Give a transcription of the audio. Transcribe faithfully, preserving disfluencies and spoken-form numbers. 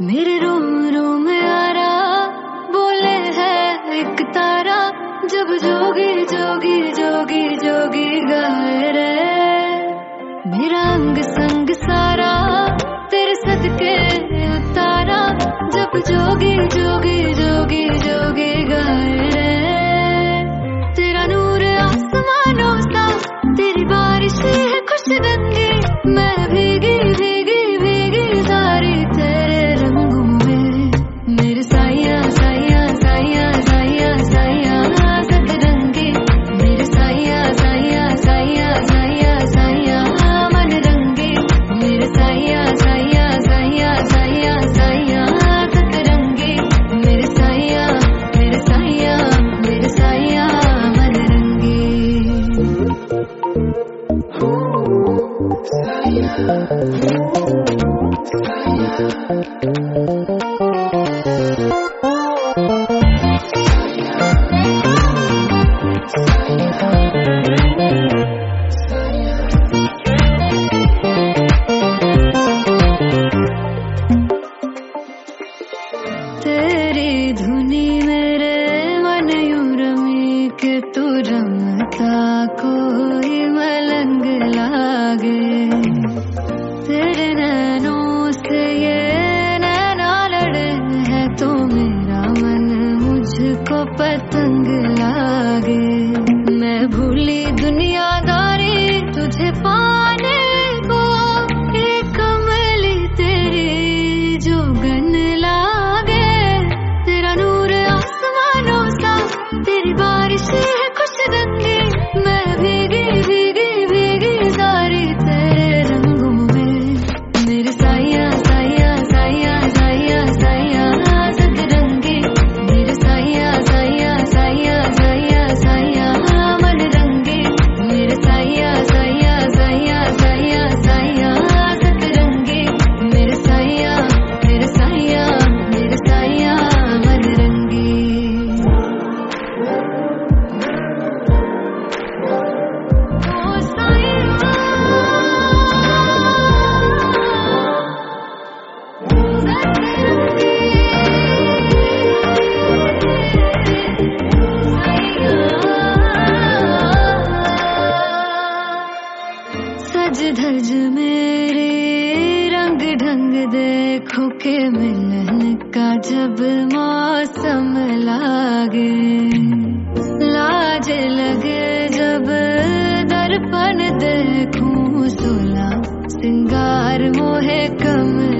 मेरे रोम रोम में आरा बोले है एक तारा, जब जोगी जोगी जोगी जोगी गाए रे। मेरा अंग संग सारा तेरे सदके उतारा, जब जोगी जोगी जोगी जोगी गाए रे। तेरा नूर आसमानों सा, तेरी बारिश है खुशगंदी, मैं भीगी भीगी भीगी सारी तेरे रंगों में। मेरे साया साया साया साया साया सतरंगी, मेरे साया साया साया साया साया मन रंगी, मेरे साया साया साया साया साया सतरंगी, मेरे साया मेरे साया मेरे साया मन रंगी। तेरी धुनी मेरे मन यूं रमी के तू रमता कोई मलंग लागे। तेरे नैनों से ये नैना लड़े है तो मेरा मन मुझको पतंग लागे। मैं भूली दुनियादारी तुझे पाने को, ये कमली तेरी जोगन लागे। तेरा नूर आसमानों सा, तेरी बारिश है खुशगंदी, मैं भीगी भीगी भीगी सारी तेरे रंगों में। मेरे साया साया साया साया साया सतरंगी, मेरे साया साया साया साया साया मन रंगी, मेरे साया साया साया साया साया सतरंगी, मेरे साया मेरे साया मेरे साया मन रंगी। ओ साया सज धज मेरे रंग ढंग देखो के मिलन का जब मौसम लागे। लाज लगे जब दर्पण देखूं, सोला सिंगार मोहे कम